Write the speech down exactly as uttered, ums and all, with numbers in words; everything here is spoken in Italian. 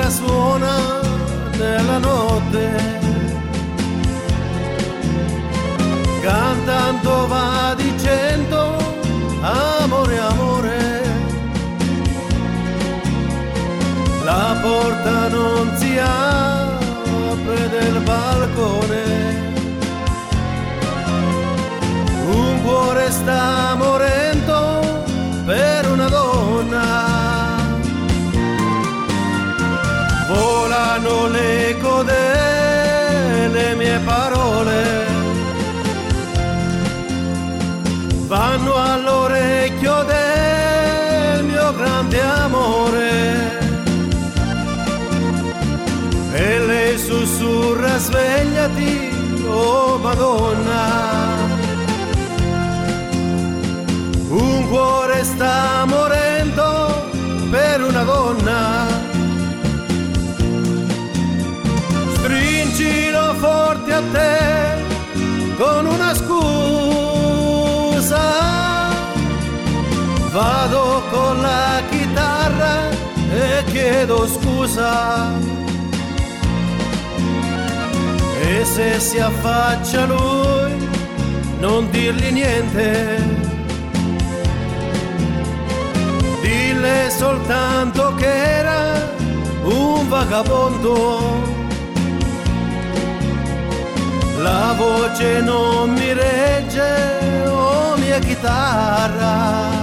chitarra suona nella notte, cantando va dicendo amore, amore. La porta non si apre del balcone, un cuore sta morendo per una donna. Volano l'eco delle mie parole, vanno all'orecchio del mio grande amore, e lei sussurra svegliati, oh Madonna. Un cuore sta morendo per una donna, stringilo forte a te con una scusa, vado con la chitarra e chiedo scusa. E se si affaccia lui, non dirgli niente, dille soltanto che era un vagabondo. La voce non mi regge, oh mia chitarra,